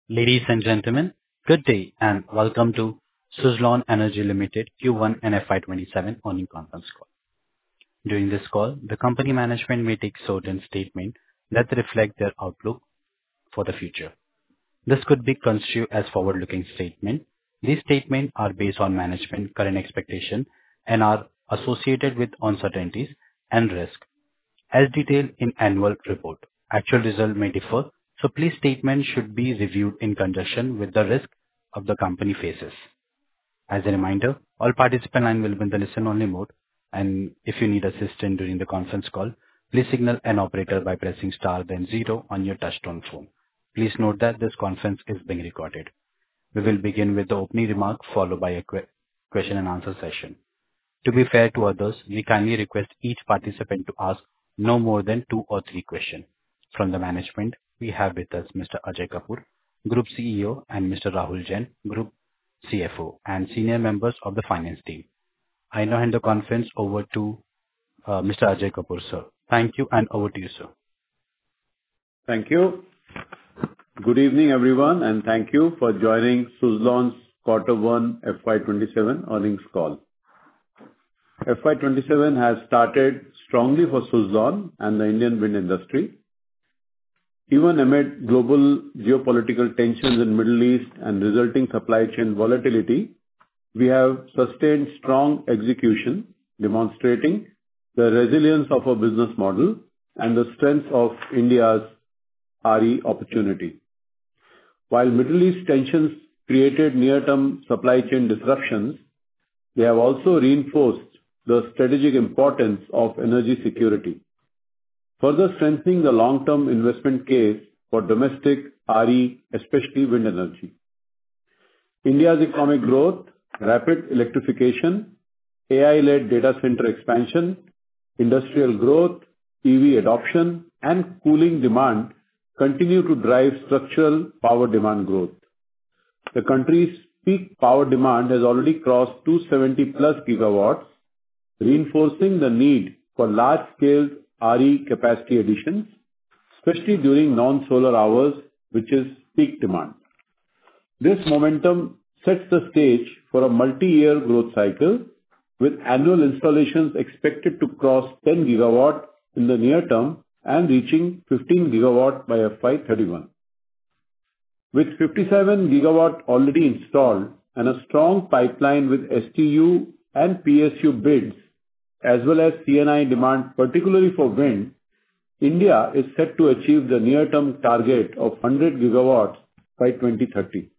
Ladies and gentlemen, good day and welcome to Suzlon Energy Limited Q1 and FY27 earnings conference call. During this call, the company management may take certain statements that reflect their outlook for the future. This could be construed as forward-looking statement. These statements are based on management current expectation and are associated with uncertainties and risk as detailed in annual report. Actual result may differ, so please statement should be reviewed in conjunction with the risk of the company faces. As a reminder, all participant line will be in the listen-only mode, and if you need assistance during the conference call, please signal an operator by pressing star then zero on your touchtone phone. Please note that this conference is being recorded. We will begin with the opening remark followed by a question and answer session. To be fair to others, we kindly request each participant to ask no more than 2 or 3 questions. From the management, we have with us Mr. Ajay Kapur, Group CEO, and Mr. Rahul Jain, Group CFO, and senior members of the finance team. I now hand the conference over to Mr. Ajay Kapur, sir. Thank you, and over to you, sir. Thank you. Good evening, everyone, and thank you for joining Suzlon's Q1 FY27 earnings call. FY27 has started strongly for Suzlon and the Indian wind industry. Even amid global geopolitical tensions in Middle East and resulting supply chain volatility, we have sustained strong execution, demonstrating the resilience of our business model and the strength of India's RE opportunity. While Middle East tensions created near-term supply chain disruptions, they have also reinforced the strategic importance of energy security, further strengthening the long-term investment case for domestic RE, especially wind energy. India's economic growth, rapid electrification, AI-led data center expansion, industrial growth, EV adoption, and cooling demand continue to drive structural power demand growth. The country's peak power demand has already crossed 270+ gigawatts, reinforcing the need for large-scale RE capacity additions, especially during non-solar hours, which is peak demand. This momentum sets the stage for a multi-year growth cycle, with annual installations expected to cross 10 gigawatt in the near term and reaching 15 gigawatt by FY31. With 57 gigawatt already installed and a strong pipeline with STU and PSU bids, as well as C&I demand, particularly for wind, India is set to achieve the near-term target of 100 gigawatts by 2030.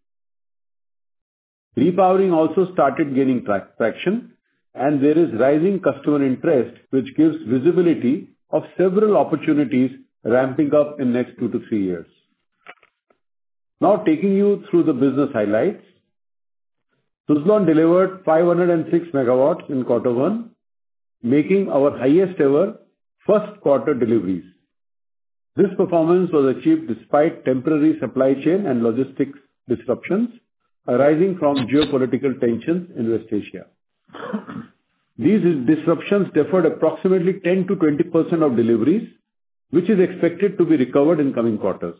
Repowering also started gaining traction, and there is rising customer interest, which gives visibility of several opportunities ramping up in next 2 to 3 years. Now taking you through the business highlights. Suzlon delivered 506 megawatts in Q1, making our highest ever first quarter deliveries. This performance was achieved despite temporary supply chain and logistics disruptions arising from geopolitical tensions in West Asia. These disruptions deferred approximately 10 to 20% of deliveries, which is expected to be recovered in coming quarters.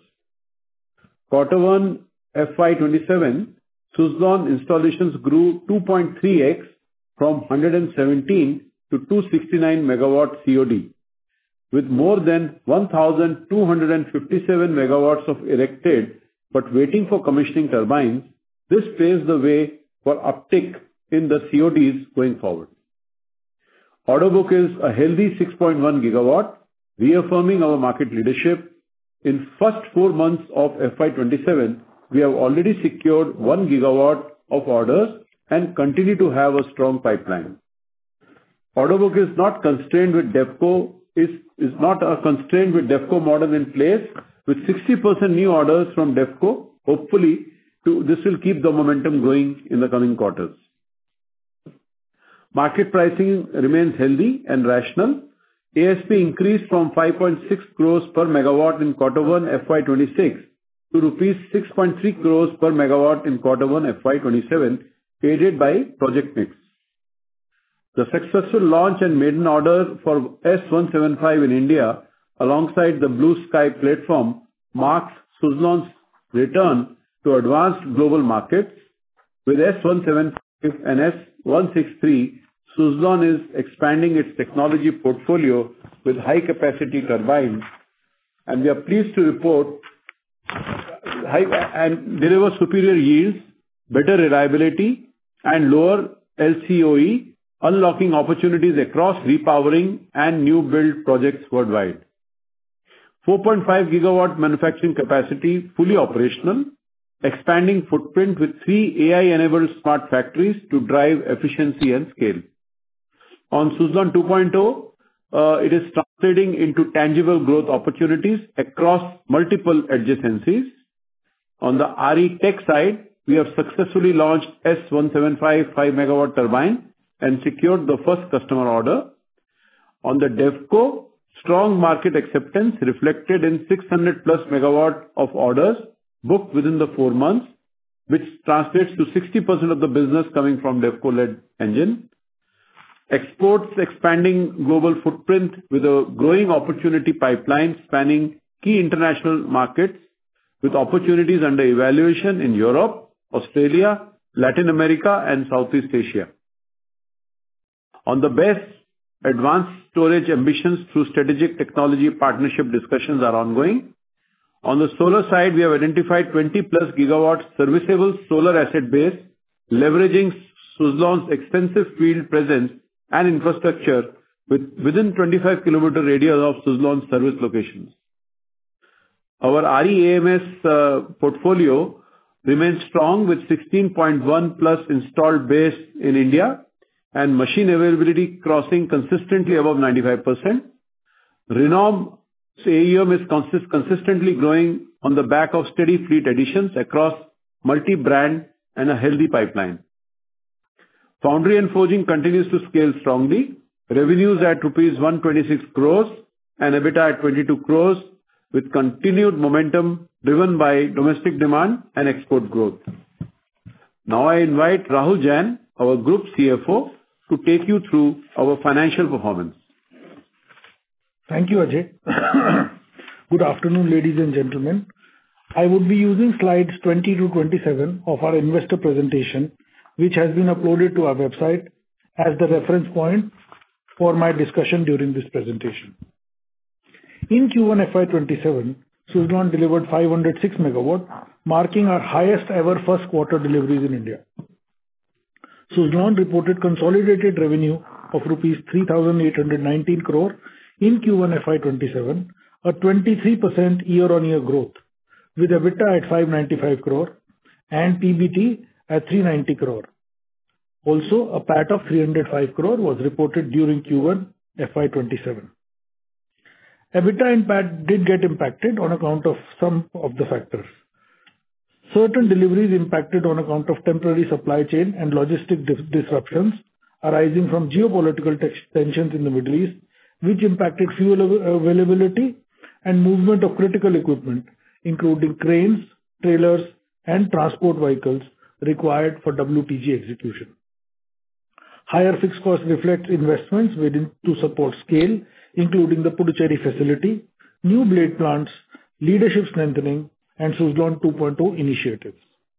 Q1 FY27, Suzlon installations grew 2.3x from 117 to 269 megawatt COD, with more than 1,257 megawatts of erected but waiting for commissioning turbines. This paves the way for uptick in the CODs going forward. Order book is a healthy 6.1 gigawatt, reaffirming our market leadership. In first 4 months of FY27, we have already secured 1 gigawatt of orders and continue to have a strong pipeline. Order book is not constrained with DevCo, is not a constraint with DevCo model in place, with 60% new orders from DevCo. Hopefully, this will keep the momentum going in the coming quarters. Market pricing remains healthy and rational. ASP increased from 5.6 crores per megawatt in Q1 FY26 to rupees 6.3 crores per megawatt in Q1 FY27, aided by project mix. The successful launch and maiden order for S175 in India, alongside the Blue Sky platform, marks Suzlon's return to advanced global markets. With S175 and S163, Suzlon is expanding its technology portfolio with high-capacity turbines, and we are pleased to report high and deliver superior yields, better reliability, and lower LCOE, unlocking opportunities across repowering and new build projects worldwide. 4.5 gigawatt manufacturing capacity, fully operational, expanding footprint with 3 AI-enabled smart factories to drive efficiency and scale. On Suzlon 2.0, it is translating into tangible growth opportunities across multiple adjacencies. On the RE tech side, we have successfully launched S175 5-megawatt turbine and secured the first customer order. On the DevCo, strong market acceptance reflected in 600+ megawatt of orders booked within the 4 months, which translates to 60% of the business coming from DevCo-led engine. Exports expanding global footprint with a growing opportunity pipeline spanning key international markets, with opportunities under evaluation in Europe, Australia, Latin America, and Southeast Asia. On the BESS, advanced storage ambitions through strategic technology partnership discussions are ongoing. On the solar side, we have identified 20+ gigawatts serviceable solar asset base, leveraging Suzlon's extensive field presence and infrastructure within 25-kilometer radius of Suzlon service locations. Our RE-AMS portfolio remains strong with 16.1+ installed base in India and machine availability crossing consistently above 95%. Renom AUM is consistently growing on the back of steady fleet additions across multi-brand and a healthy pipeline. Foundry and forging continues to scale strongly. Revenues at rupees 126 crores and EBITDA at 22 crores, with continued momentum driven by domestic demand and export growth. Now I invite Rahul Jain, our Group CFO, to take you through our financial performance. Thank you, Ajay. Good afternoon, ladies and gentlemen. I would be using slides 20 to 27 of our investor presentation, which has been uploaded to our website as the reference point for my discussion during this presentation. In Q1 FY27, Suzlon delivered 506 megawatt, marking our highest ever first quarter deliveries in India. Suzlon reported consolidated revenue of rupees 3,819 crore in Q1 FY27, a 23% year-on-year growth, with EBITDA at 595 crore and PBT at 390 crore. Also, a PAT of 305 crore was reported during Q1 FY27. EBITDA and PAT did get impacted on account of some of the factors. Certain deliveries impacted on account of temporary supply chain and logistic disruptions arising from geopolitical tensions in the Middle East, which impacted fuel availability and movement of critical equipment, including cranes, trailers, and transport vehicles required for WTG execution. Higher fixed costs reflect investments within to support scale, including the Puducherry facility, new blade plants, leadership strengthening, and Suzlon 2.0 initiatives.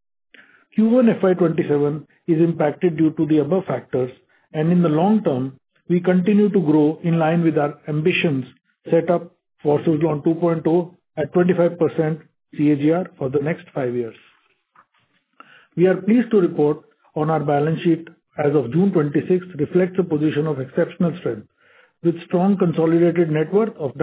Q1 FY27 is impacted due to the above factors, and in the long term, we continue to grow in line with our ambitions set up for Suzlon 2.0 at 25% CAGR for the next 5 years. We are pleased to report on our balance sheet as of June 26 reflects a position of exceptional strength, with strong consolidated net worth of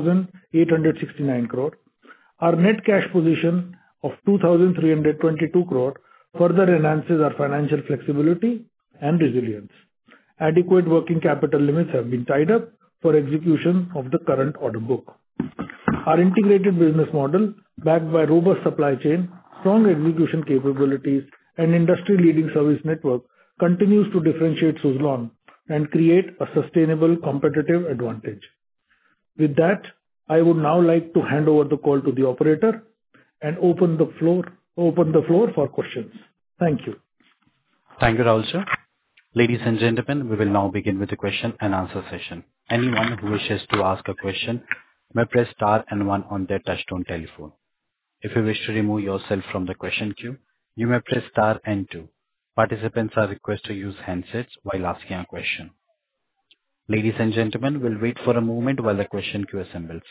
9,869 crore. Our net cash position of 2,322 crore further enhances our financial flexibility and resilience. Adequate working capital limits have been tied up for execution of the current order book. Our integrated business model, backed by robust supply chain, strong execution capabilities, and industry-leading service network, continues to differentiate Suzlon and create a sustainable competitive advantage. With that, I would now like to hand over the call to the operator and open the floor for questions. Thank you. Thank you, Rahul sir. Ladies and gentlemen, we will now begin with the question and answer session. Anyone who wishes to ask a question may press star and one on their touchtone telephone. If you wish to remove yourself from the question queue, you may press star and two. Participants are requested to use handsets while asking a question. Ladies and gentlemen, we'll wait for a moment while the question queue assembles.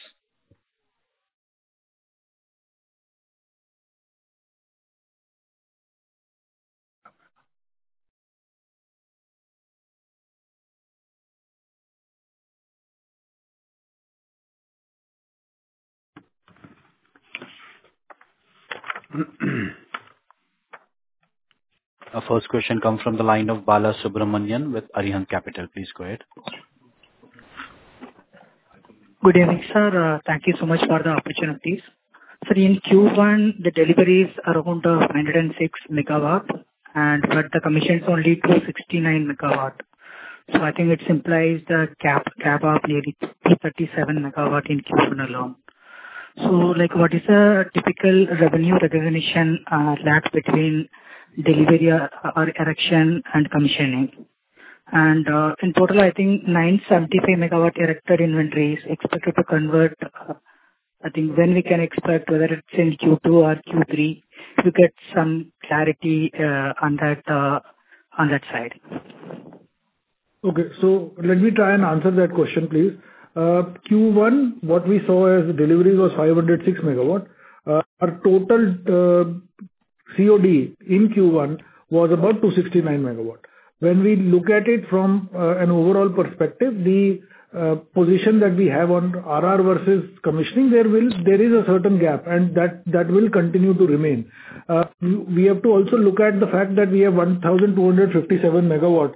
Our first question comes from the line of Bala Subramanian with Arihant Capital. Please go ahead. Good evening, sir. Thank you so much for the opportunities. Sir, in Q1, the delivery is around 106 megawatt, but the commission is only 269 megawatt. So I think it implies the cap of nearly 237 megawatt in Q1 alone. So, like, what is the typical revenue recognition lag between delivery or erection and commissioning? And in total, I think 975 megawatt erected inventory is expected to convert. I think when we can expect, whether it's in Q2 or Q3, to get some clarity on that side. Okay, so let me try and answer that question, please. Q1, what we saw as deliveries was 506 megawatt. Our total COD in Q1 was about 269 megawatt. When we look at it from an overall perspective, the position that we have on RR versus commissioning, there is a certain gap, and that will continue to remain. We have to also look at the fact that we have 1,257 megawatt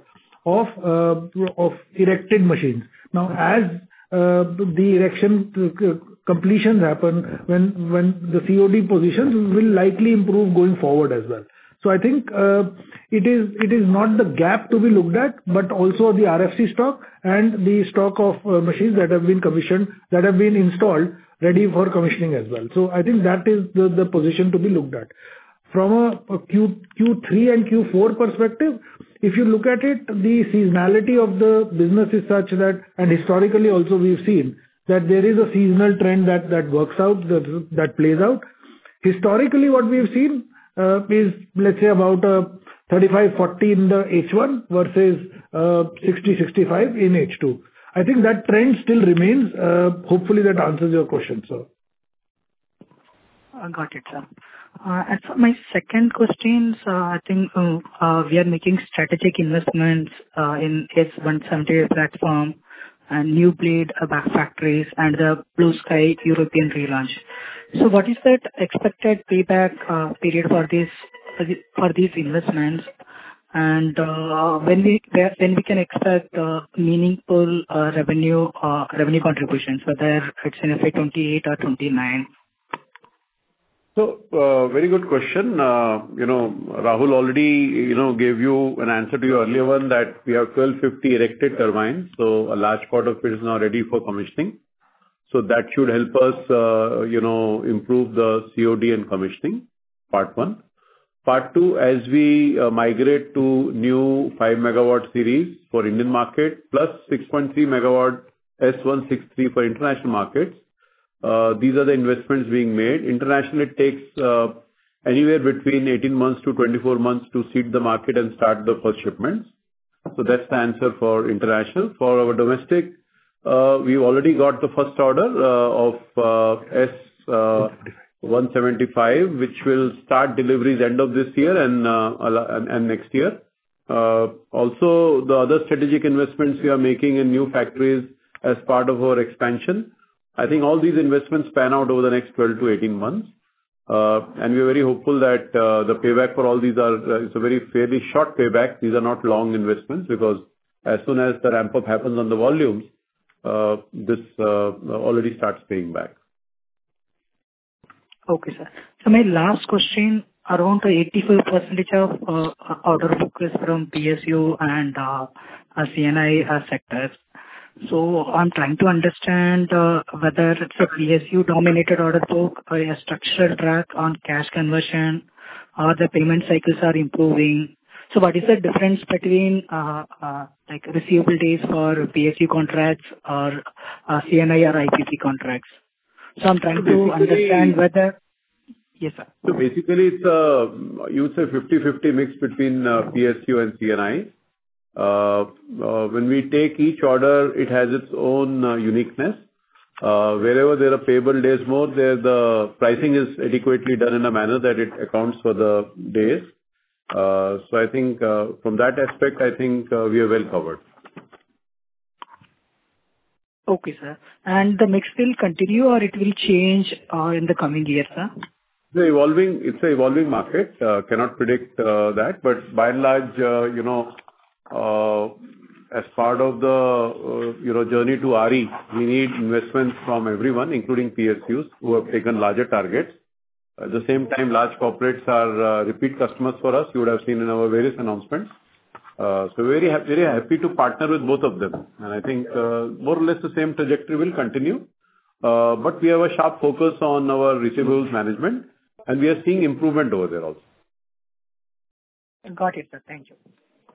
of erected machines. Now, as the erection completions happen, when the COD positions will likely improve going forward as well. So I think it is not the gap to be looked at, but also the RFC stock and the stock of machines that have been commissioned, that have been installed, ready for commissioning as well. So I think that is the position to be looked at. From a Q3 and Q4 perspective, if you look at it, the seasonality of the business is such that, and historically also we've seen, that there is a seasonal trend that works out, that plays out. Historically, what we've seen is, let's say, about 35-40 in the H1 versus 60-65 in H2. I think that trend still remains. Hopefully that answers your question, sir. Got it, sir. And for my second question, I think we are making strategic investments in S170 platform and new blade back factories and the Blue Sky European relaunch. So what is that expected payback period for these investments? And when we can expect meaningful revenue contributions, whether it's in FY 28 or 29? So, very good question. Rahul already, gave you an answer to your earlier one, that we have 1,250 erected turbines, so a large part of it is now ready for commissioning. So that should help us, improve the COD and commissioning, part one. Part two, as we migrate to new 5 megawatt series for Indian market, plus 6.3 megawatt S163 for international markets, these are the investments being made. Internationally, it takes anywhere between 18 months to 24 months to seed the market and start the first shipments. So that's the answer for international. For our domestic, we've already got the first order of S175, which will start deliveries end of this year and next year. Also, the other strategic investments we are making in new factories as part of our expansion. I think all these investments pan out over the next 12 to 18 months. And we're very hopeful that the payback for all these it's a very fairly short payback. These are not long investments, because as soon as the ramp up happens on the volumes, this already starts paying back. Okay, sir. So my last question, around 85% of order book is from PSU and CNI sectors. So I'm trying to understand whether it's a PSU-dominated order book or a structural drag on cash conversion, or the payment cycles are improving. So what is the difference between like receivable days for PSU contracts or CNI or IPP contracts? So I'm trying to understand whether... Yes, sir. So basically, it's a, you would say 50/50 mix between PSU and C&I. When we take each order, it has its own uniqueness. Wherever there are payable days more, there the pricing is adequately done in a manner that it accounts for the days. So I think, from that aspect, I think, we are well covered. Okay, sir. And the mix will continue or it will change in the coming years, sir? It's an evolving market. Cannot predict that, but by and large, you know, as part of the journey to RE, we need investments from everyone, including PSUs, who have taken larger targets. At the same time, large corporates are repeat customers for us. You would have seen in our various announcements. So very happy to partner with both of them. And I think, more or less the same trajectory will continue. But we have a sharp focus on our receivables management, and we are seeing improvement over there also. Got it, sir. Thank you.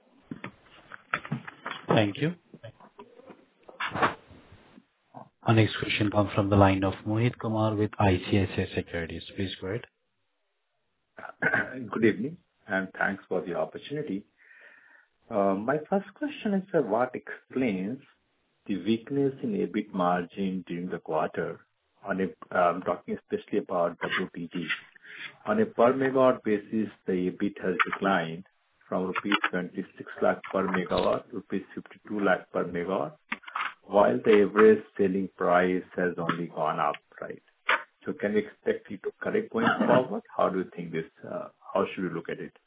Thank you. Our next question comes from the line of Mohit Kumar with ICICI Securities. Please go ahead. Good evening, and thanks for the opportunity. My first question is, sir, what explains the weakness in EBIT margin during the quarter? I'm talking especially about WTG. On a per megawatt basis, the EBIT has declined from rupees 26 lakh per megawatt to rupees 52 lakh per megawatt, while the average selling price has only gone up, right? So can we expect it to correct going forward? How do you think this, how should we look at it?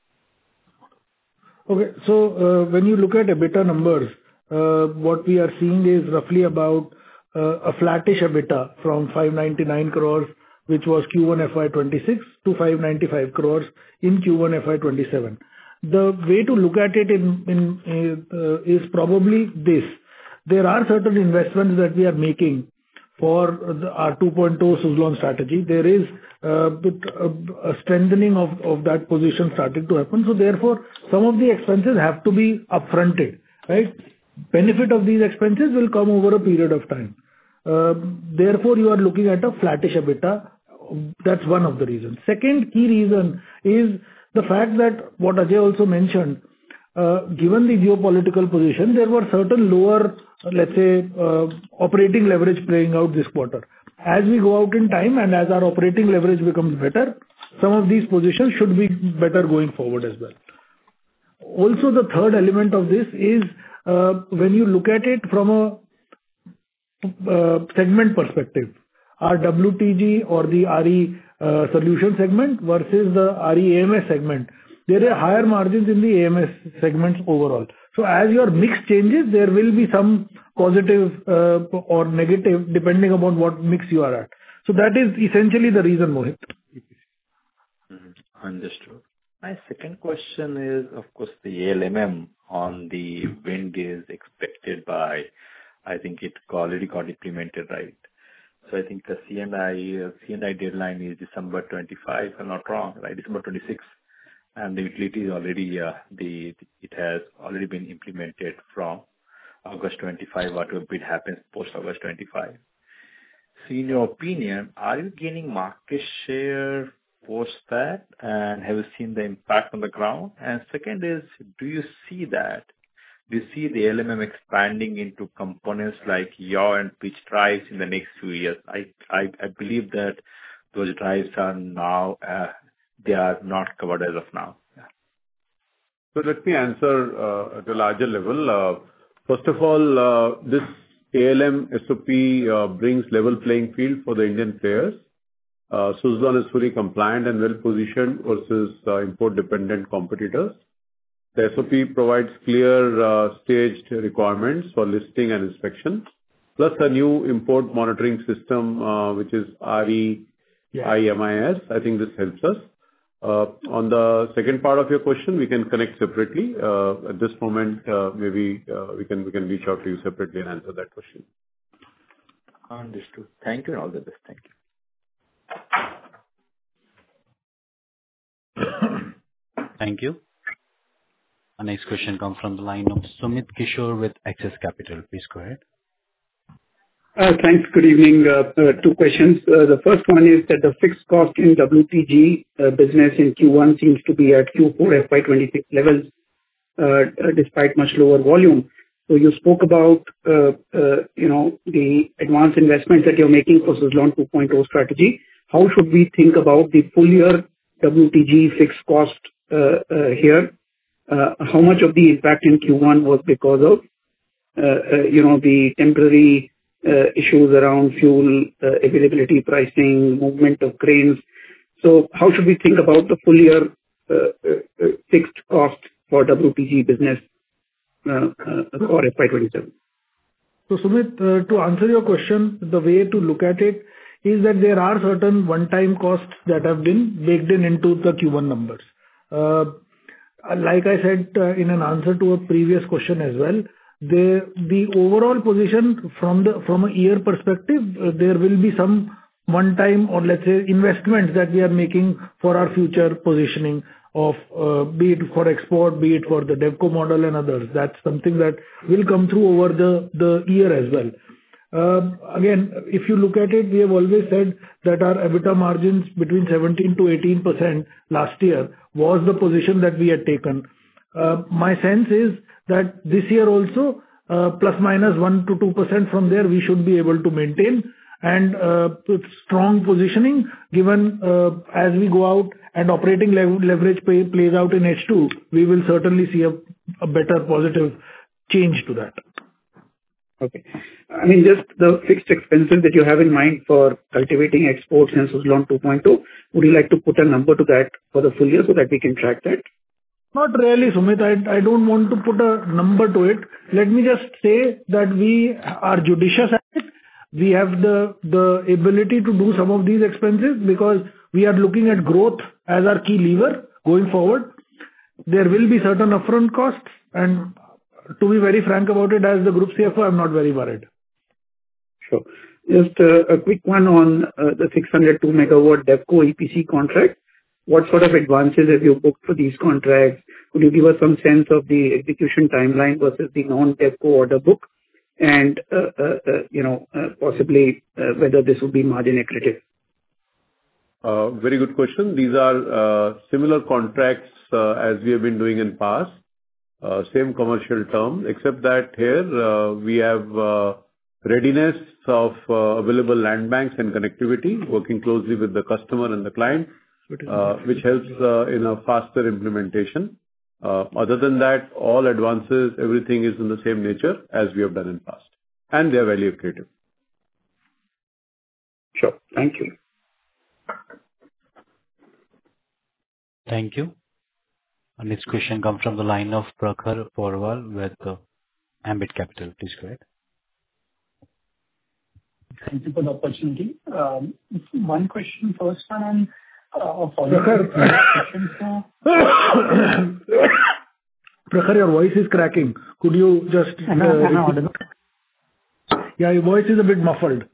Okay. So, when you look at EBITDA numbers, what we are seeing is roughly about a flattish EBITDA from 599 crores, which was Q1 FY26, to 595 crores in Q1 FY27. The way to look at it is probably this: there are certain investments that we are making for our 2.0 Suzlon strategy. There is a strengthening of that position starting to happen. So therefore, some of the expenses have to be upfronted, right? Benefit of these expenses will come over a period of time. Therefore, you are looking at a flattish EBITDA. That's one of the reasons. Second key reason is the fact that what Ajay also mentioned, given the geopolitical position, there were certain lower, let's say, operating leverage playing out this quarter. As we go out in time and as our operating leverage becomes better, some of these positions should be better going forward as well. Also, the third element of this is, when you look at it from a segment perspective, our WTG or the RE solution segment versus the RE AMS segment, there are higher margins in the AMS segments overall. So as your mix changes, there will be some positive or negative, depending upon what mix you are at. So that is essentially the reason, Mohit. Understood. My second question is, of course, the ALMM on the wind is expected by, I think it already got implemented, right? So I think the C&I deadline is December 25, if I'm not wrong, right? December 26. And the utility is already, it has already been implemented from August 25, whatever bit happens post August 25. So in your opinion, are you gaining market share post that? And have you seen the impact on the ground? And second is, do you see the LMM expanding into components like yaw and pitch drives in the next few years? I believe that those drives are now, they are not covered as of now. Yeah. So let me answer at a larger level. First of all, this ALM SOP brings level playing field for the Indian players. Suzlon is fully compliant and well positioned versus import-dependent competitors. The SOP provides clear staged requirements for listing and inspection, plus a new import monitoring system, which is REIMIS. I think this helps us. On the second part of your question, we can connect separately. At this moment, maybe we can reach out to you separately and answer that question. Understood. Thank you, and all the best. Thank you. Thank you. Our next question comes from the line of Sumit Kishore with Axis Capital. Please go ahead. Thanks. Good evening. Two questions. The first one is that the fixed cost in WTG business in Q1 seems to be at Q4 FY 2026 levels, despite much lower volume. So you spoke about, the advanced investments that you're making for Suzlon 2.0 strategy. How should we think about the full year WTG fixed cost here? How much of the impact in Q1 was because of, the temporary issues around fuel availability, pricing, movement of cranes? So how should we think about the full year fixed cost for WTG business for FY 27? So Sumit, to answer your question, the way to look at it is that there are certain one-time costs that have been baked into the Q1 numbers. Like I said, in an answer to a previous question as well, the overall position from a year perspective, there will be some one-time, or let's say, investments that we are making for our future positioning of, be it for export, be it for the DevCo model and others. That's something that will come through over the year as well. Again, if you look at it, we have always said that our EBITDA margins between 17% to 18% last year was the position that we had taken. My sense is that this year also, plus minus 1% to 2% from there, we should be able to maintain. And with strong positioning, given as we go out and operating leverage plays out in H2, we will certainly see a better positive change to that. Okay. I mean, just the fixed expenses that you have in mind for cultivating exports and Suzlon 2.0, would you like to put a number to that for the full year so that we can track that? Not really, Sumit. I don't want to put a number to it. Let me just say that we are judicious at it. We have the ability to do some of these expenses because we are looking at growth as our key lever going forward. There will be certain upfront costs, and to be very frank about it, as the group CFO, I'm not very worried. Sure. Just a quick one on the 602 megawatt DevCo EPC contract. What sort of advances have you booked for these contracts? Could you give us some sense of the execution timeline versus the non-DevCo order book? And, possibly whether this would be margin accretive? Very good question. These are similar contracts as we have been doing in past. Same commercial terms, except that here we have readiness of available land banks and connectivity, working closely with the customer and the client, which helps in a faster implementation. Other than that, all advances, everything is in the same nature as we have done in past, and they are value accretive. Sure. Thank you. Thank you. Our next question comes from the line of Prakhar Porwal with Ambit Capital. Please go ahead. Thank you for the opportunity. One question first on Prakhar, your voice is cracking. Could you just... Am I audible? Yeah, your voice is a bit muffled.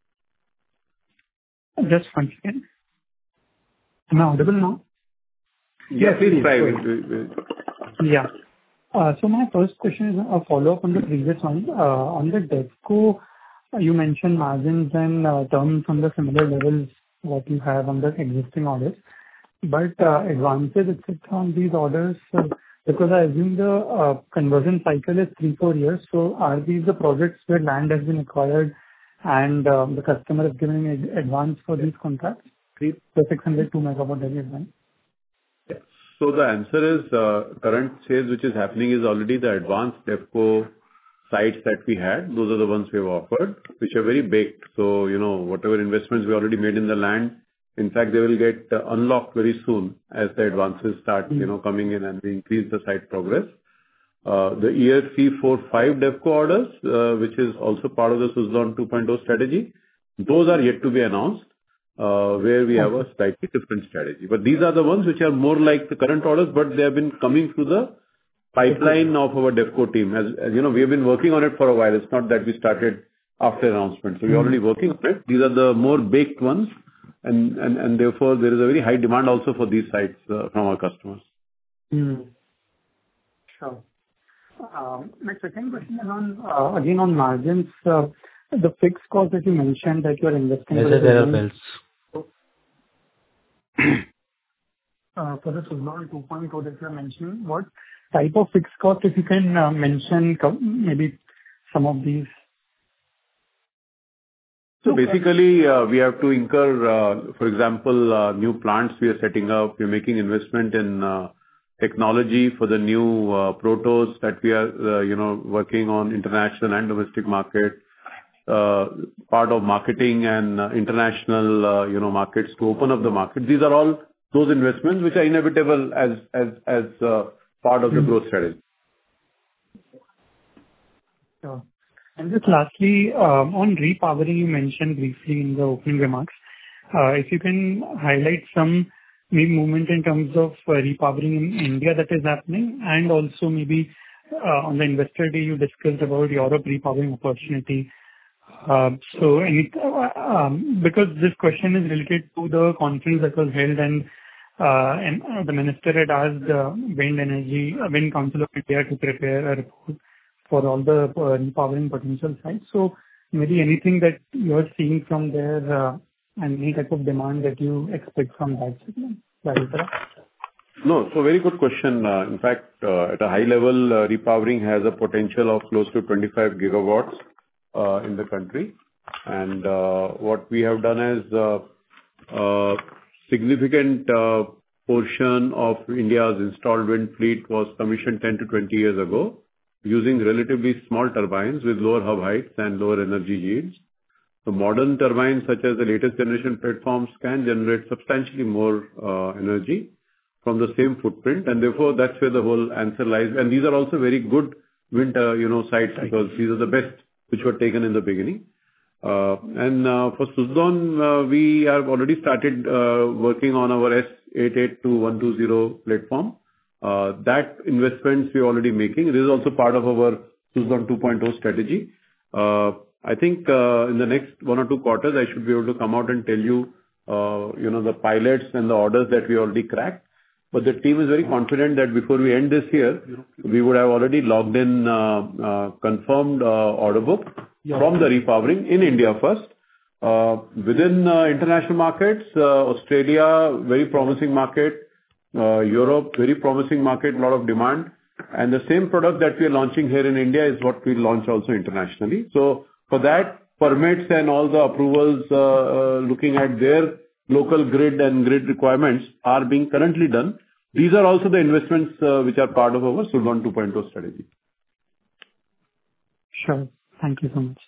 Just one second. Am I audible now? Yeah, please try. Yeah. So my first question is a follow-up on the previous one. On the DevCo, you mentioned margins and terms on the similar levels what you have on the existing orders. But advances, etc., on these orders, because I assume the conversion cycle is 3-4 years. So are these the projects where land has been acquired and the customer is giving advance for these contracts? The 602 megawatt that you have done? So the answer is, current sales which is happening is already the advanced DevCo sites that we had. Those are the ones we have offered, which are very baked. So, whatever investments we already made in the land, in fact, they will get unlocked very soon as the advances start, coming in and we increase the site progress. The year 3, 4, 5 DevCo orders, which is also part of the Suzlon 2.0 strategy, those are yet to be announced, where we have a slightly different strategy. But these are the ones which are more like the current orders, but they have been coming through the pipeline of our DevCo team. As we have been working on it for a while. It's not that we started after announcement. So we're already working on it. These are the more baked ones, and therefore there is a very high demand also for these sites from our customers. Sure. My second question is on again on margins. the fixed cost that you mentioned that you are investing Yes, there are bills. For the Suzlon 2.0 that you are mentioning, what type of fixed cost, if you can mention maybe some of these? So basically, we have to incur, for example, new plants we are setting up. We're making investment in technology for the new protos that we are, working on international and domestic market. Part of marketing and international, markets to open up the market. These are all those investments which are inevitable as part of the growth strategy. Sure. And just lastly, on repowering, you mentioned briefly in the opening remarks. If you can highlight some maybe movement in terms of repowering in India that is happening, and also maybe on the investor day, you discussed about Europe repowering opportunity. So because this question is related to the conference that was held, and the minister had asked Wind Council of India to prepare a report for all the repowering potential sites. So maybe anything that you are seeing from there, and any type of demand that you expect from that segment? No, so very good question. In fact, at a high level, repowering has a potential of close to 25 gigawatts in the country. And what we have done is significant portion of India's installed wind fleet was commissioned 10 to 20 years ago, using relatively small turbines with lower hub heights and lower energy yields. So modern turbines, such as the latest generation platforms, can generate substantially more energy from the same footprint, and therefore that's where the whole answer lies. And these are also very good wind, sites, because these are the best which were taken in the beginning. And for Suzlon, we have already started working on our S882120 platform. That investments we are already making. It is also part of our Suzlon 2.0 strategy. I think in the next 1 or 2 quarters, I should be able to come out and tell you, the pilots and the orders that we already cracked. But the team is very confident that before we end this year, we would have already logged in confirmed order book from the repowering in India first. Within international markets, Australia, very promising market. Europe, very promising market, a lot of demand. And the same product that we are launching here in India is what we launch also internationally. So for that, permits and all the approvals, looking at their local grid and grid requirements are being currently done. These are also the investments which are part of our Suzlon 2.0 strategy. Sure. Thank you so much.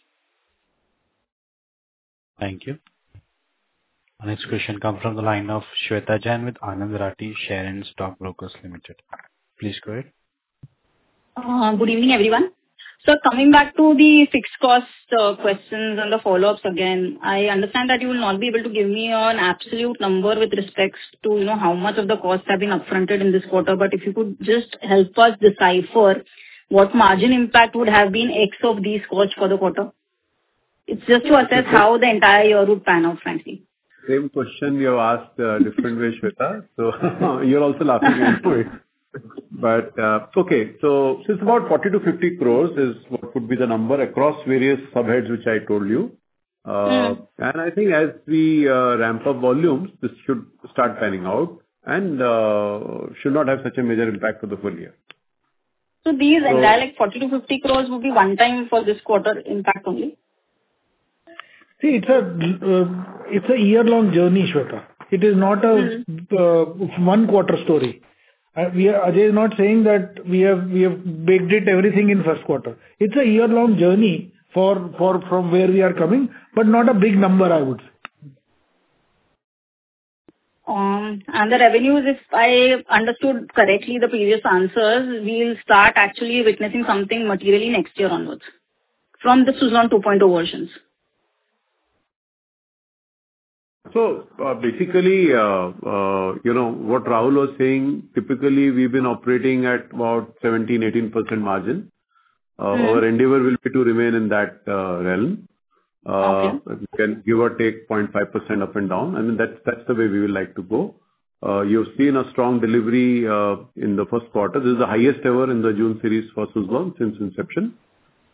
Thank you. Our next question comes from the line of Shweta Jain with Anand Rathi Share and Stock Brokers Limited. Please go ahead. Good evening, everyone. So coming back to the fixed cost questions and the follow-ups again, I understand that you will not be able to give me an absolute number with respect to, how much of the costs have been upfronted in this quarter. But if you could just help us decipher what margin impact would have been X of these costs for the quarter. It's just to assess how the entire year would pan out, frankly. Same question you have asked different way, Shweta. So you're also laughing into it. But okay, so it's about 40 to 50 crores is what would be the number across various subheads which I told you. And I think as we ramp up volumes, this should start panning out and should not have such a major impact for the full year. So these entire 40 to 50 crores would be one time for this quarter impact only? See, it's a year-long journey, Shweta. It is not a one quarter story. Ajay is not saying that we have baked it everything in first quarter. It's a year-long journey from where we are coming, but not a big number, I would say. And the revenues, if I understood correctly the previous answers, we'll start actually witnessing something materially next year onwards from the Suzlon 2.0 versions. So basically, what Rahul was saying, typically we've been operating at about 17-18% margin. Our endeavor will be to remain in that realm. We can give or take 0.5% up and down. I mean, that's the way we would like to go. You've seen a strong delivery in the first quarter. This is the highest ever in the June series for Suzlon since inception.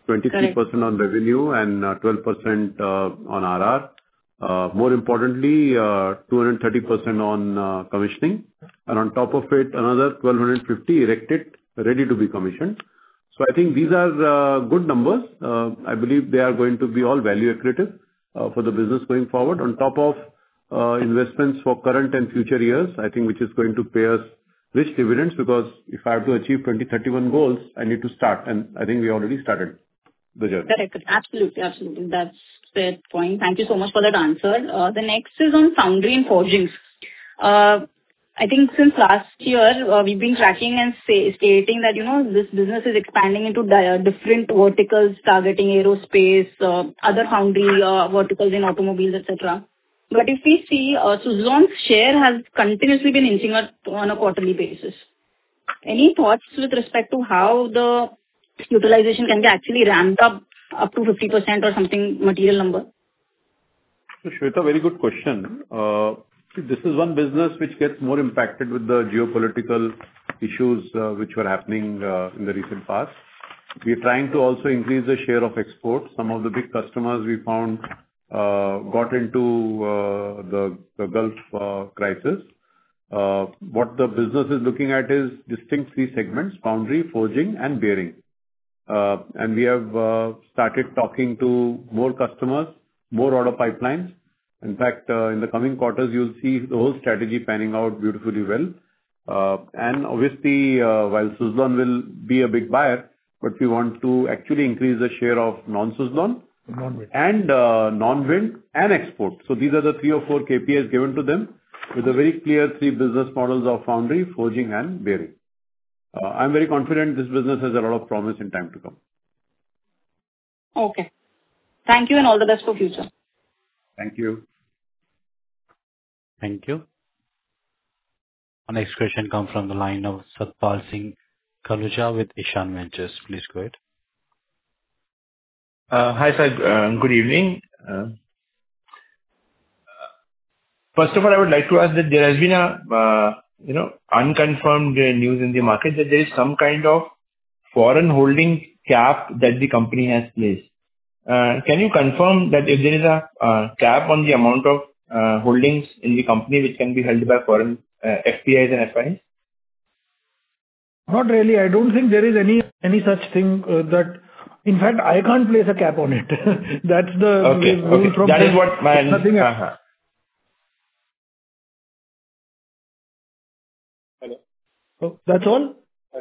23% on revenue and 12% on RR. More importantly, 230% on commissioning, and on top of it, another 1,250 erected, ready to be commissioned. So I think these are good numbers. I believe they are going to be all value accretive for the business going forward. On top of investments for current and future years, I think, which is going to pay us rich dividends, because if I have to achieve 2031 goals, I need to start, and I think we already started the journey. Correct. Absolutely. Absolutely. That's fair point. Thank you so much for that answer. The next is on foundry and forgings. I think since last year, we've been tracking and stating that, this business is expanding into different verticals, targeting aerospace, other foundry verticals in automobiles, etc. But if we see, Suzlon's share has continuously been inching up on a quarterly basis. Any thoughts with respect to how the utilization can be actually ramped up to 50% or something material number? So, Shweta, very good question. This is one business which gets more impacted with the geopolitical issues which were happening in the recent past. We are trying to also increase the share of exports. Some of the big customers we found got into the Gulf crisis. What the business is looking at is distinct three segments: foundry, forging, and bearing. And we have started talking to more customers, more order pipelines. In fact, in the coming quarters, you'll see the whole strategy panning out beautifully well. And obviously, while Suzlon will be a big buyer, but we want to actually increase the share of non-Suzlon and non-wind and export. So these are the 3 or 4 KPIs given to them, with a very clear 3 business models of foundry, forging, and bearing. I'm very confident this business has a lot of promise in time to come. Okay. Thank you, and all the best for future. Thank you. Thank you. Our next question comes from the line of Satpal Singh Khaluja with Ishan Ventures. Please go ahead. Hi, sir. Good evening. First of all, I would like to ask that there has been a unconfirmed news in the market that there is some kind of foreign holding cap that the company has placed. Can you confirm that if there is a cap on the amount of holdings in the company which can be held by foreign FPIs and FIs? Not really. I don't think there is any such thing that... In fact, I can't place a cap on it. That's the rule from... That is what my... Nothing else. Hello? Oh, that's all?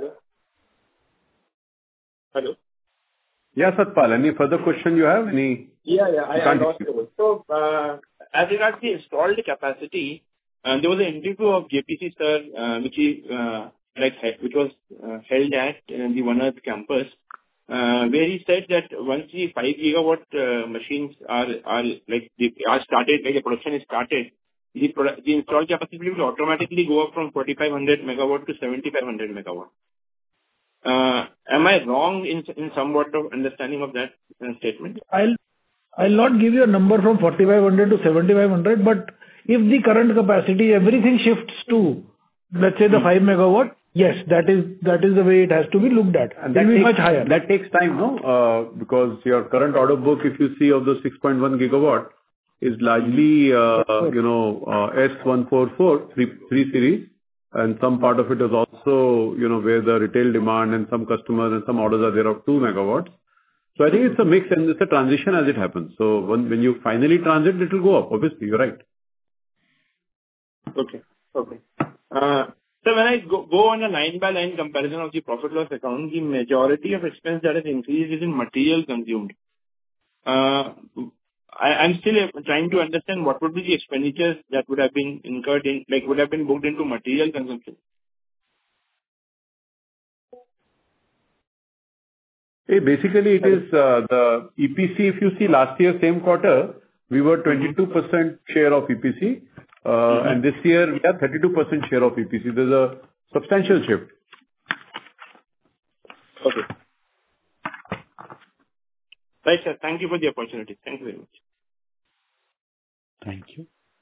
Hello? Yeah, Satpal, any further question you have? Yeah, I lost it. So, as regards the installed capacity, there was an interview of JPC sir, which was held at the One Earth campus, where he said that once the 5 gigawatt machines are started, the production is started, the installed capacity will automatically go up from 4,500 megawatt to 7,500 megawatt. Am I wrong in somewhat of understanding of that statement? I'll not give you a number from 4,500 to 7,500, but if the current capacity, everything shifts to, let's say, the 5 megawatt, yes, that is the way it has to be looked at. And that will be much higher. That takes time, no? Because your current order book, if you see of the 6.1 gigawatt, is largely, S144, 3 series. And some part of it is also, where the retail demand and some customers and some orders are there of 2 megawatts. So I think it's a mix and it's a transition as it happens. So when you finally transit, it will go up. Obviously, you're right. Okay. So when I go on a line-by-line comparison of the profit loss account, the majority of expense that has increased is in material consumed. I'm still trying to understand what would be the expenditures that would have been incurred would have been booked into material consumption. Basically, it is the EPC. If you see last year, same quarter, we were 22% share of EPC. And this year, we have 32% share of EPC. There's a substantial shift. Okay. Right, sir. Thank you for the opportunity. Thank you very much. Thank you.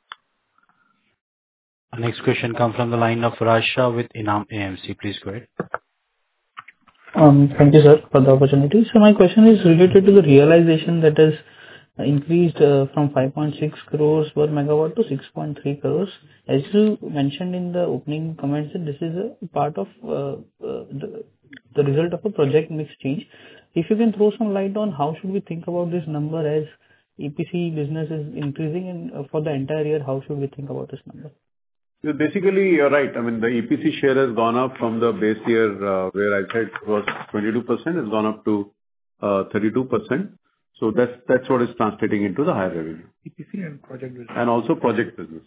Our next question comes from the line of Raj Shah with Enam AMC. Please go ahead. Thank you, sir, for the opportunity. So my question is related to the realization that has increased from 5.6 crores per megawatt to 6.3 crores. As you mentioned in the opening comments, that this is a part of the result of a project mix change. If you can throw some light on how should we think about this number as EPC business is increasing, and for the entire year, how should we think about this number? So basically, you're right. I mean, the EPC share has gone up from the base year, where I said it was 22%, has gone up to 32%. So that's what is translating into the higher revenue. EPC and project business. And also project business.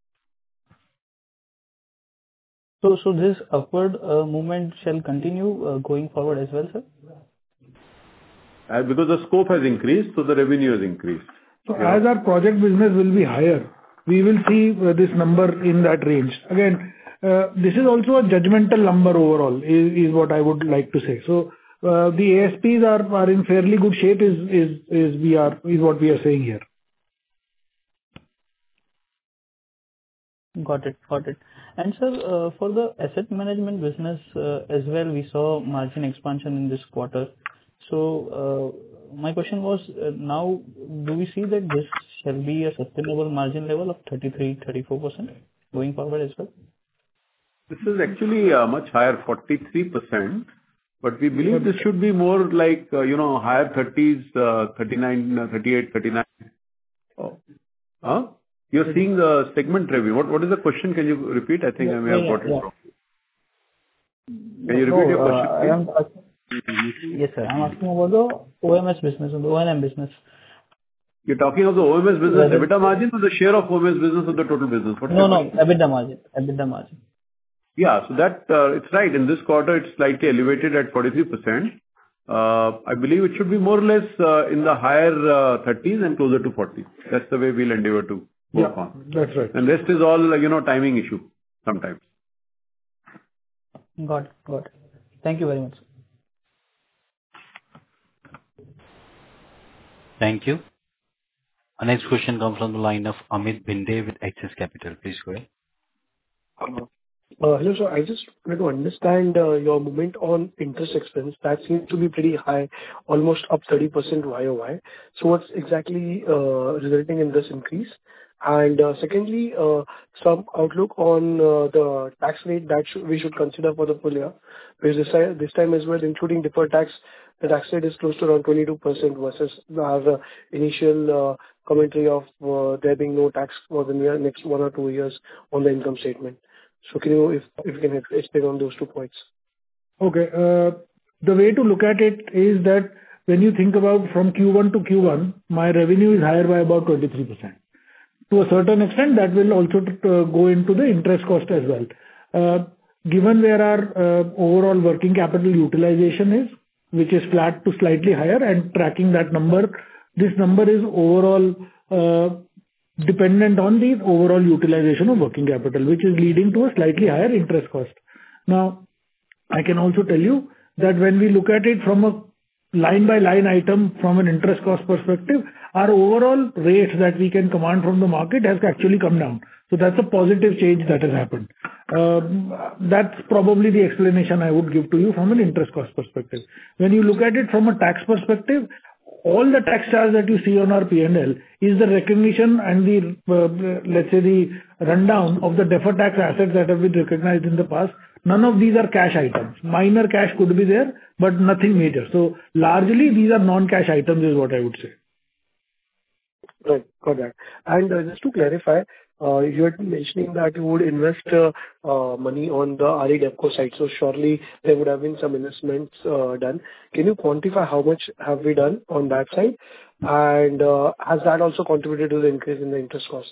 So this upward movement shall continue going forward as well, sir? Because the scope has increased, so the revenue has increased. So as our project business will be higher, we will see this number in that range. Again, this is also a judgmental number overall, is what I would like to say. So the ASPs are in fairly good shape, is what we are saying here. Got it. And sir, for the asset management business as well, we saw margin expansion in this quarter. So my question was, now do we see that this shall be a sustainable margin level of 33-34% going forward as well? This is actually much higher, 43%. But we believe this should be more like, higher 30s, 39, 38, 39. Oh. You're seeing the segment revenue. What is the question? Can you repeat? I think I may have got it wrong. Can you repeat your question, please? Yes, sir. I'm asking about the OMS business and the O&M business. You're talking of the OMS business EBITDA margin or the share of OMS business of the total business? No, EBITDA margin. Yeah. So that, it's right. In this quarter, it's slightly elevated at 43%. I believe it should be more or less in the higher 30s and closer to 40. That's the way we'll endeavor to work on. That's right. And rest is all, timing issue sometimes. Got it. Thank you very much. Thank you. Our next question comes from the line of Amit Bhinde with Axis Capital. Please go ahead. Hello, sir. I just wanted to understand your movement on interest expense. That seems to be pretty high, almost up 30% YOY. So what's exactly resulting in this increase? And secondly, some outlook on the tax rate that we should consider for the full year. Because this time as well, including deferred tax, the tax rate is close to around 22% versus the initial commentary of there being no tax for the next 1 or 2 years on the income statement. So can you, if you can explain on those 2 points? Okay. The way to look at it is that when you think about from Q1 to Q1, my revenue is higher by about 23%. To a certain extent, that will also go into the interest cost as well. Given where our overall working capital utilization is, which is flat to slightly higher, and tracking that number, this number is overall dependent on the overall utilization of working capital, which is leading to a slightly higher interest cost. Now, I can also tell you that when we look at it from a line-by-line item from an interest cost perspective, our overall rates that we can command from the market has actually come down. So that's a positive change that has happened. That's probably the explanation I would give to you from an interest cost perspective. When you look at it from a tax perspective, all the tax charge that you see on our P&L is the recognition and the, let's say, the rundown of the deferred tax assets that have been recognized in the past. None of these are cash items. Minor cash could be there, but nothing major. So largely, these are non-cash items is what I would say. Right. Got that. And just to clarify, you had been mentioning that you would invest money on the RE DevCo side. So surely there would have been some investments done. Can you quantify how much have we done on that side? And has that also contributed to the increase in the interest cost?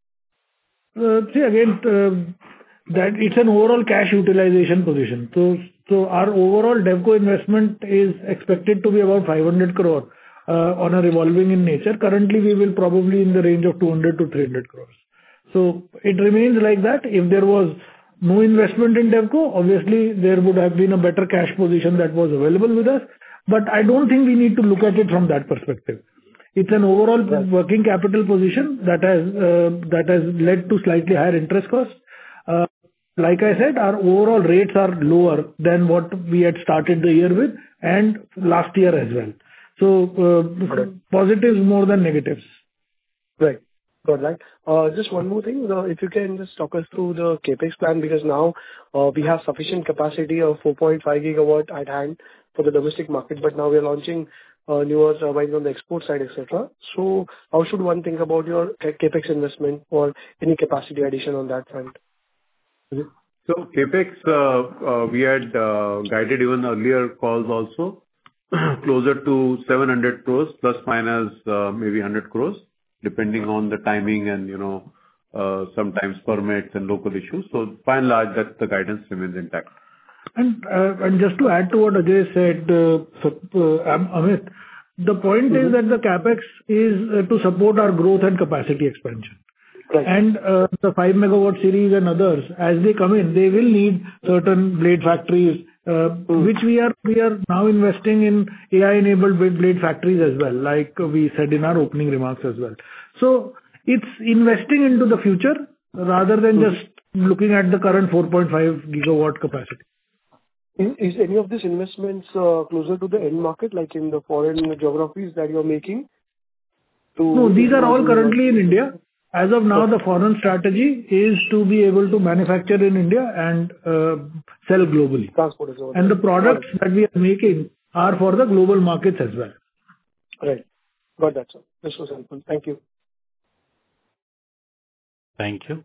See, again, that it's an overall cash utilization position. So our overall DevCo investment is expected to be about 500 crore on a revolving in nature. Currently, we will probably in the range of 200 to 300 crores. So it remains like that. If there was no investment in DevCo, obviously there would have been a better cash position that was available with us. But I don't think we need to look at it from that perspective. It's an overall working capital position that has led to slightly higher interest costs. like I said, our overall rates are lower than what we had started the year with and last year as well. So, positives more than negatives. Right. Got that. Just one more thing. If you can just talk us through the CapEx plan, because now we have sufficient capacity of 4.5 gigawatt at hand for the domestic market, but now we are launching newer turbines on the export side, etc. So how should one think about your CapEx investment or any capacity addition on that front? So CapEx, we had guided even earlier calls also, closer to 700 crores, plus minus maybe 100 crores, depending on the timing and, sometimes permits and local issues. So by and large, that the guidance remains intact. And just to add to what Ajay said, Amit, the point is that the CapEx is to support our growth and capacity expansion. Right. And the 5 megawatt series and others, as they come in, they will need certain blade factories, which we are now investing in AI-enabled blade factories as well, like we said in our opening remarks as well. So it's investing into the future rather than just looking at the current 4.5 gigawatt capacity. Is any of these investments closer to the end market, like in the foreign geographies that you're making? No, these are all currently in India. As of now, the foreign strategy is to be able to manufacture in India and sell globally. Transport as well. And the products that we are making are for the global markets as well. Right. Got that, sir. This was helpful. Thank you. Thank you.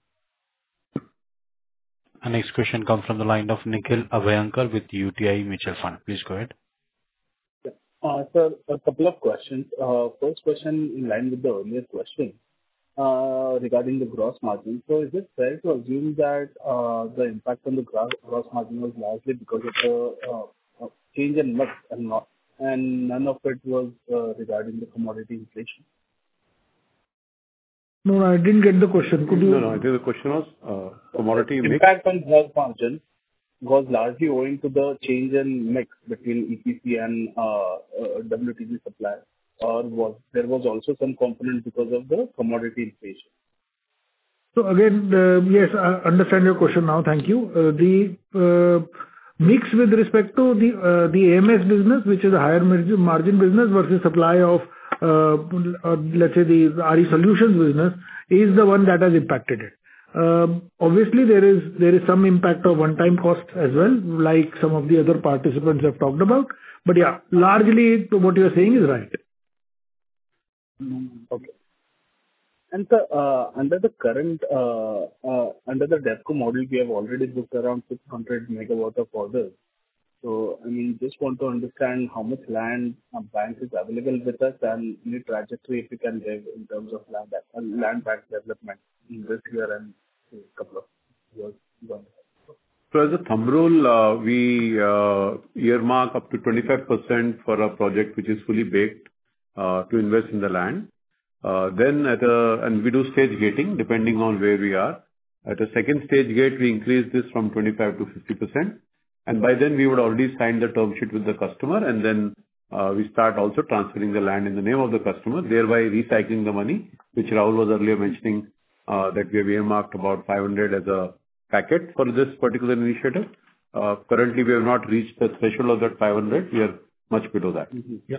Our next question comes from the line of Nikhil Abhyankar with UTI Mutual Fund. Please go ahead. Sir, a couple of questions. First question in line with the earlier question regarding the gross margin. So is it fair to assume that the impact on the gross margin was largely because of the change in mix and none of it was regarding the commodity inflation? No, I didn't get the question. Could you? No, I think the question was commodity mix. Impact on gross margin was largely owing to the change in mix between EPC and WTG supply, or there was also some component because of the commodity inflation? So again, yes, I understand your question now. Thank you. The mix with respect to the AMS business, which is a higher margin business versus supply of let's say the RE Solutions business, is the one that has impacted it. Obviously, there is some impact of one-time cost as well, like some of the other participants have talked about. But yeah, largely what you are saying is right. Okay. And under the current under the DevCo model, we have already booked around 600 megawatt of orders. So, I mean, just want to understand how much land bank is available with us and any trajectory if you can give in terms of land bank development in this year and a couple of years going. So as a thumb rule, we earmark up to 25% for a project which is fully baked to invest in the land. Then and we do stage gating depending on where we are. At a second stage gate, we increase this from 25 to 50%. And by then we would already sign the term sheet with the customer, and then we start also transferring the land in the name of the customer, thereby recycling the money, which Rahul was earlier mentioning, that we have earmarked about 500 as a packet for this particular initiative. Currently, we have not reached the threshold of that 500. We are much below that. Mm-hmm. Yeah.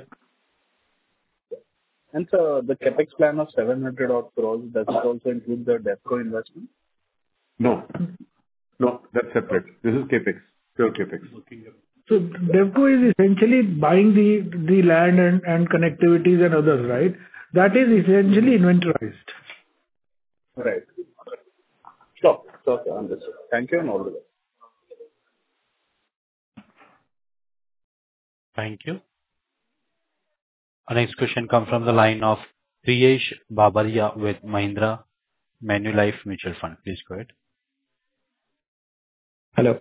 And so the CapEx plan of 700 odd crores, does it also include the DevCo investment? No, that's separate. This is CapEx. Pure CapEx. So DevCo is essentially buying the land and connectivities and others, right? That is essentially inventorized. Right. Sure. Understood. Thank you and all the best. Thank you. Our next question comes from the line of Priyesh Babaria with Mahindra Manulife Mutual Fund. Please go ahead. Hello.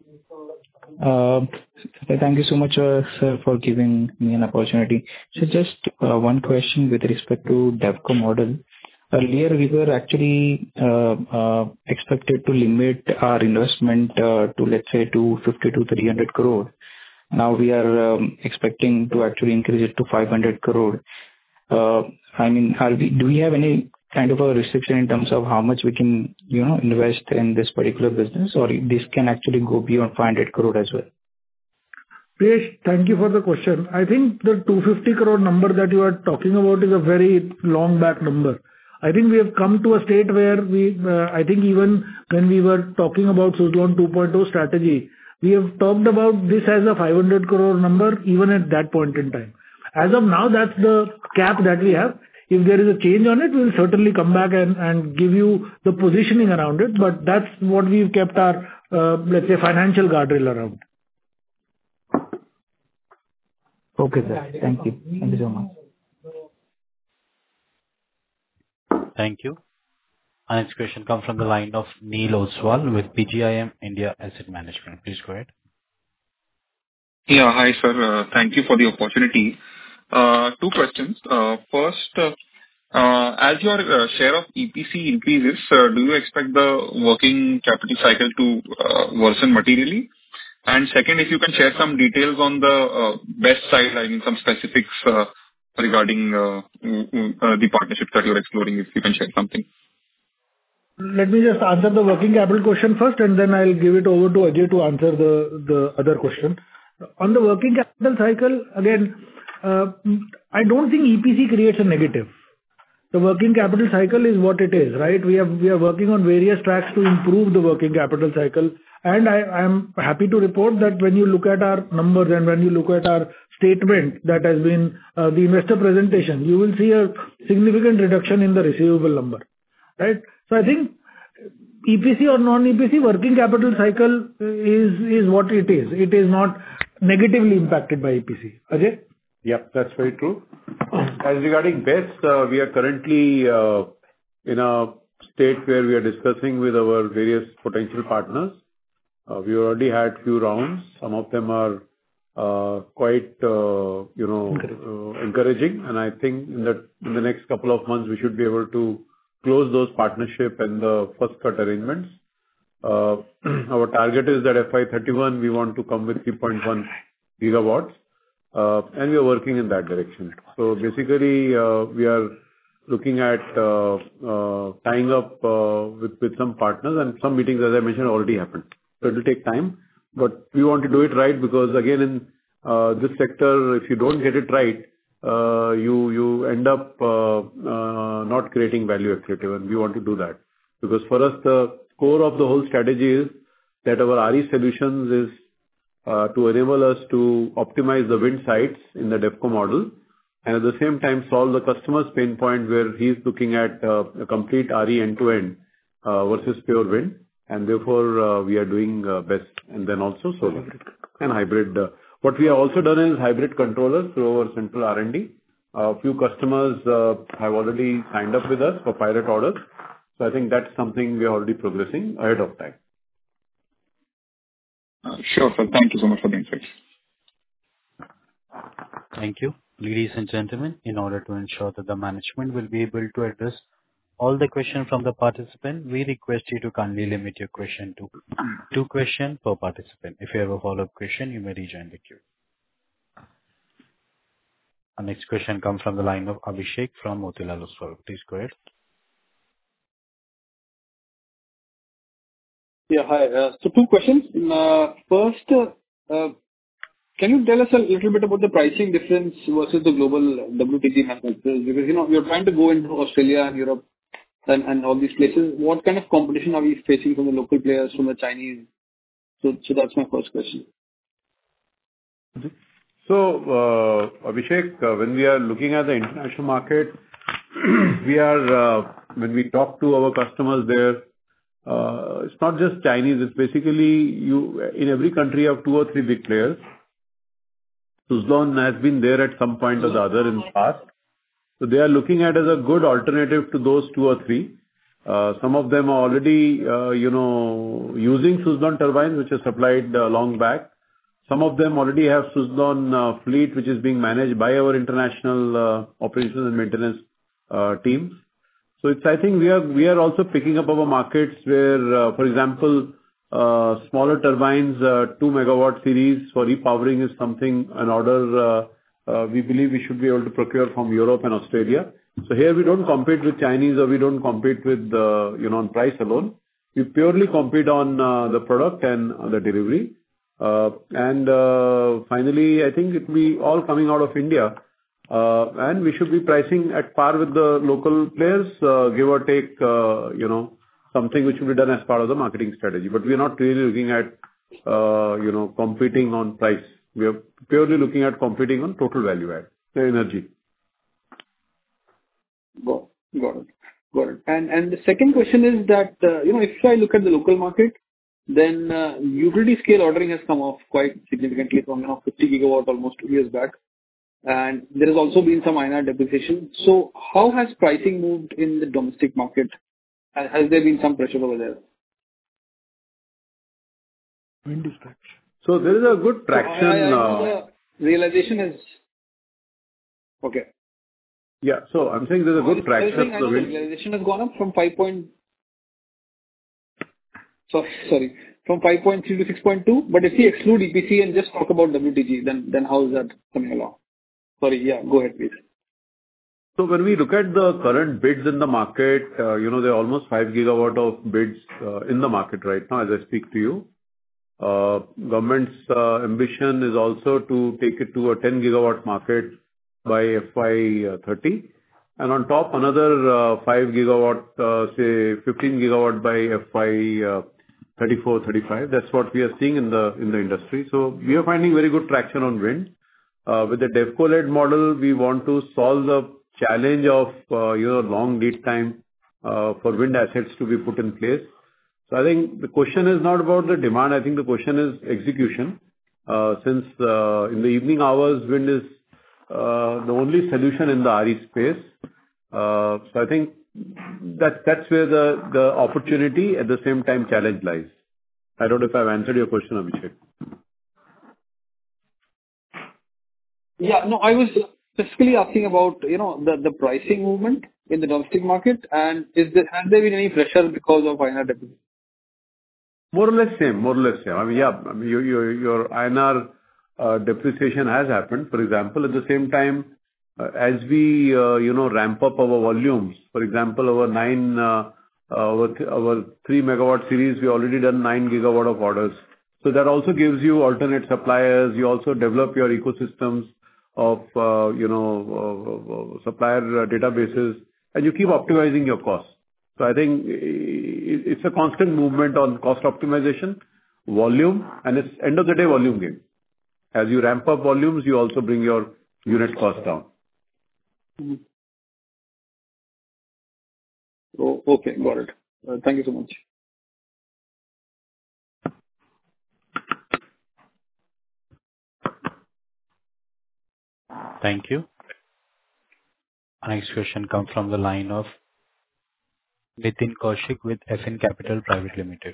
Thank you so much, sir, for giving me an opportunity. So just one question with respect to DevCo model. Earlier, we were actually expected to limit our investment to, let's say, 250 to 300 crore. Now we are expecting to actually increase it to 500 crore. I mean, do we have any kind of a restriction in terms of how much we can, invest in this particular business, or this can actually go beyond 500 crore as well? Priyesh, thank you for the question. I think the 250 crore number that you are talking about is a very long back number. I think we have come to a state where I think even when we were talking about Suzlon 2.0 strategy, we have talked about this as a 500 crore number even at that point in time. As of now, that's the cap that we have. If there is a change on it, we will certainly come back and give you the positioning around it. But that's what we've kept our, let's say, financial guardrail around. Okay, sir. Thank you. Thank you so much. Thank you. Our next question comes from the line of Neil Oswal with PGIM India Asset Management. Please go ahead. Yeah. Hi, sir. Thank you for the opportunity. Two questions. First, as your share of EPC increases, do you expect the working capital cycle to worsen materially? And second, if you can share some details on the BESS side, I mean, some specifics regarding the partnerships that you're exploring, if you can share something. Let me just answer the working capital question first, and then I'll give it over to Ajay to answer the other question. On the working capital cycle, again, I don't think EPC creates a negative. The working capital cycle is what it is, right? We are working on various tracks to improve the working capital cycle. And I am happy to report that when you look at our numbers and when you look at our statement that has been the investor presentation, you will see a significant reduction in the receivable number, right? So I think EPC or non-EPC working capital cycle is what it is. It is not negatively impacted by EPC. Ajay? Yep, that's very true. As regarding BESS, we are currently in a state where we are discussing with our various potential partners. We already had few rounds. Some of them are quite encouraging, and I think in the next couple of months we should be able to close those partnership and the first cut arrangements. Our target is that FY31 we want to come with 3.1 gigawatts, and we are working in that direction. So basically, we are looking at tying up with some partners, and some meetings, as I mentioned, already happened. So it will take time, but we want to do it right, because again, in this sector, if you don't get it right, you end up not creating value accretive, and we want to do that. Because for us, the core of the whole strategy is that our RE solutions is to enable us to optimize the wind sites in the DevCo model, and at the same time solve the customer's pain point where he's looking at a complete RE end-to-end versus pure wind. And therefore, we are doing BESS and then also solar and hybrid. What we have also done is hybrid controllers through our central R&D. A few customers have already signed up with us for pilot orders. So I think that's something we are already progressing ahead of time. Sure, sir. Thank you so much for the insights. Thank you. Ladies and gentlemen, in order to ensure that the management will be able to address all the questions from the participant, we request you to kindly limit your question to 2 questions per participant. If you have a follow-up question, you may rejoin the queue. Our next question comes from the line of Abhishek from Motilal Oswal. Please go ahead. Yeah, hi. So 2 questions. First, can you tell us a little bit about the pricing difference versus the global WTG manufacturers? Because, you're trying to go into Australia and Europe and all these places. What kind of competition are we facing from the local players, from the Chinese? So that's my first question. So, Abhishek, when we are looking at the international market, when we talk to our customers there, it's not just Chinese, it's basically in every country you have 2 or 3 big players. Suzlon has been there at some point or the other in the past. So they are looking at as a good alternative to those 2 or 3. Some of them are already, using Suzlon turbines, which are supplied long back. Some of them already have Suzlon fleet, which is being managed by our international operations and maintenance teams. So I think we are also picking up our markets where, for example, smaller turbines, 2 megawatt series for repowering is something, an order we believe we should be able to procure from Europe and Australia. So here we don't compete with Chinese or we don't compete with, on price alone. We purely compete on the product and the delivery. Finally, I think it will be all coming out of India. And we should be pricing at par with the local players, give or take, something which will be done as part of the marketing strategy. But we are not really looking at, competing on price. We are purely looking at competing on total value add, the energy. Got it. And the second question is that, if I look at the local market, then utility scale ordering has come off quite significantly from 50 gigawatt almost 2 years back. And there has also been some INR depreciation. So how has pricing moved in the domestic market? Has there been some pressure over there? Wind dispatch. So there is a good traction. I know the realization is okay. Yeah. So I'm saying there's a good traction. I know the realization has gone up from 5.3 to 6.2. But if we exclude EPC and just talk about WTG, then how is that coming along? Sorry, yeah, go ahead, please. So when we look at the current bids in the market, there are almost 5 gigawatt of bids in the market right now as I speak to you. Government's ambition is also to take it to a 10 gigawatt market by FY30. And on top, another 5 gigawatt, say 15 gigawatt by FY34, 35. That's what we are seeing in the industry. So we are finding very good traction on wind. With the DevCo-led model, we want to solve the challenge of, long lead time for wind assets to be put in place. So I think the question is not about the demand. I think the question is execution. Since in the evening hours, wind is the only solution in the RE space. So I think that's where the opportunity at the same time challenge lies. I don't know if I've answered your question, Abhishek. Yeah, no, I was specifically asking about, the pricing movement in the domestic market, and has there been any pressure because of INR depreciation? More or less same. I mean, your INR depreciation has happened. For example, at the same time, as we, ramp up our volumes, for example, our 3 megawatt series, we already done 9 gigawatt of orders. So that also gives you alternate suppliers. You also develop your ecosystems of, supplier databases, and you keep optimizing your costs. So I think it's a constant movement on cost optimization, volume, and it's end of the day volume game. As you ramp up volumes, you also bring your unit cost down. Mm-hmm. Oh, okay, got it. Thank you so much. Thank you. Our next question comes from the line of Nitin Kaushik with FN Capital Private Limited.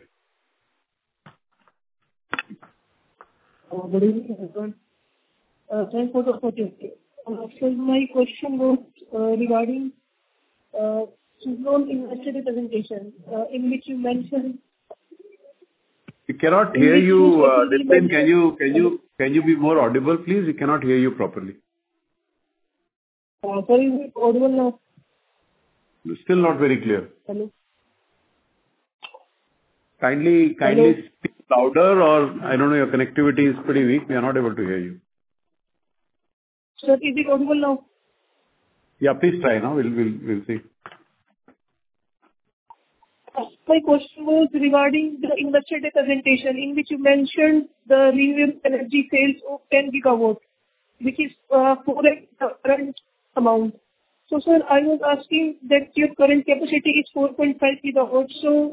Good evening, everyone. Thanks for the opportunity. So my question was regarding Suzlon investor presentation, in which you mentioned. We cannot hear you, Nitin. Can you be more audible, please? We cannot hear you properly. Sorry, is it audible now? Still not very clear. Hello. Kindly speak louder, or I don't know, your connectivity is pretty weak. We are not able to hear you. Sir, is it audible now? Yeah, please try now. We'll see. My question was regarding the investor day presentation, in which you mentioned the renewable energy sales of 10 gigawatt, which is for the current amount. So, sir, I was asking that your current capacity is 4.5 gigawatts.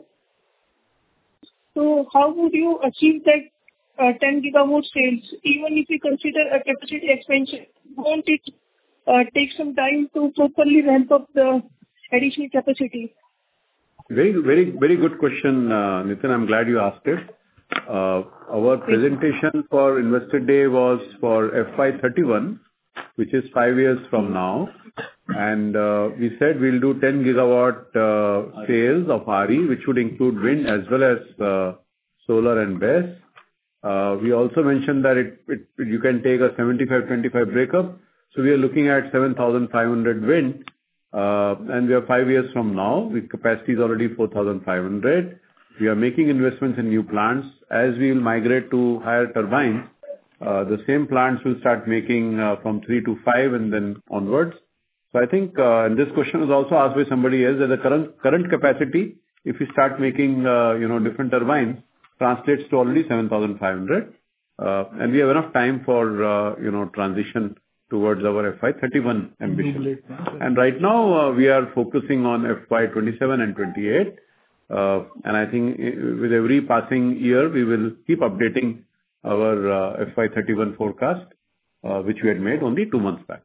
So how would you achieve that 10 gigawatt sales? Even if you consider a capacity expansion, won't it take some time to properly ramp up the additional capacity? Very, very, very good question, Nitin. I'm glad you asked it. Our presentation for Investor Day was for FY31, which is 5 years from now. And we said we'll do 10 gigawatt sales of RE, which would include wind as well as solar and BESS. We also mentioned that you can take a 75-25 breakup. So we are looking at 7,500 wind And we are 5 years from now. The capacity is already 4,500. We are making investments in new plants. As we will migrate to higher turbines, the same plants will start making from 3 to 5 and then onwards. So I think, and this question was also asked by somebody else, that the current capacity, if we start making, different turbines, translates to already 7,500. And we have enough time for, transition towards our FY 31 ambition. And right now, we are focusing on FY 27 and 28. And I think with every passing year, we will keep updating our FY 31 forecast, which we had made only 2 months back.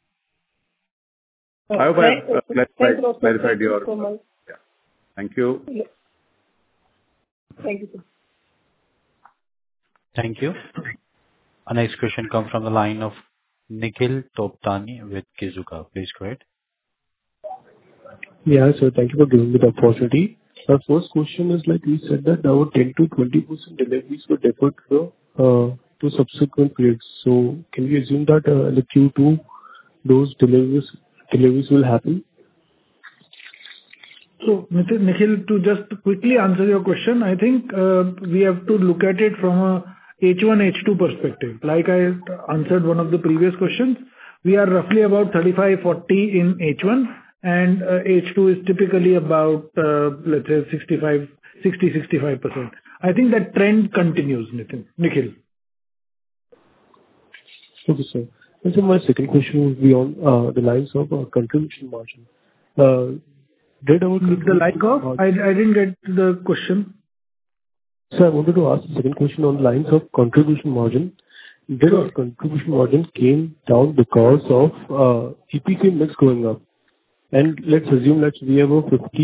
I hope I have clarified your... Yeah. Thank you. Thank you, sir. Thank you. Our next question comes from the line of Nikhil Toptani with Kizuka. Please go ahead. Yeah, so thank you for giving me the opportunity. Our first question is, like you said, that our 10 to 20% deliveries were deferred to subsequent periods. So can we assume that in the Q2, those deliveries will happen? So, Nikhil, to just quickly answer your question, I think we have to look at it from a H1, H2 perspective. Like I answered one of the previous questions, we are roughly about 35-40 in H1, and H2 is typically about, let's say, 60-65%. I think that trend continues, Nikhil. Okay, sir. And so my second question will be on the lines of contribution margin. The like of? I didn't get the question. Sir, I wanted to ask the second question on lines of contribution margin. Did our contribution margin came down because of EPC mix going up? And let's assume that we have a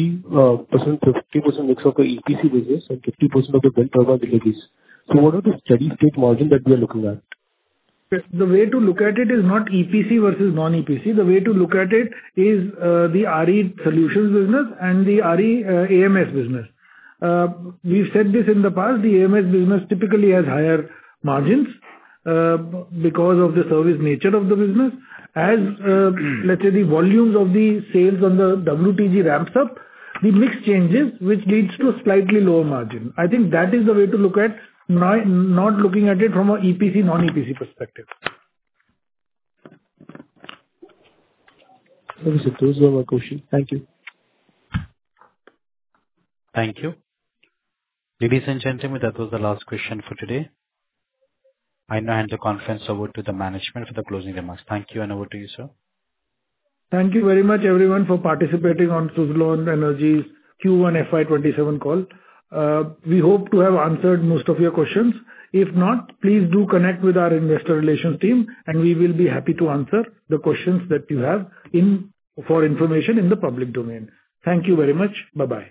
50% mix of the EPC business and 50% of the wind turbine deliveries. So what are the steady state margin that we are looking at? The way to look at it is not EPC versus non-EPC. The way to look at it is the RE solutions business and the RE AMS business. We've said this in the past, the AMS business typically has higher margins because of the service nature of the business. As, let's say, the volumes of the sales on the WTG ramps up, the mix changes, which leads to a slightly lower margin. I think that is the way to look at, not looking at it from a EPC, non-EPC perspective. Okay, sir. Those were my questions. Thank you. Thank you. Ladies and gentlemen, that was the last question for today. I now hand the conference over to the management for the closing remarks. Thank you, and over to you, sir. Thank you very much, everyone, for participating on Suzlon Energy's Q1 FY 27 call. We hope to have answered most of your questions. If not, please do connect with our investor relations team, and we will be happy to answer the questions that you have for information in the public domain. Thank you very much. Bye-bye.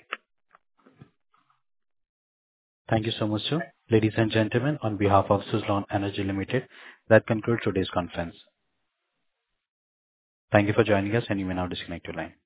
Thank you so much, sir. Ladies and gentlemen, on behalf of Suzlon Energy Limited, that concludes today's conference. Thank you for joining us, and you may now disconnect your line.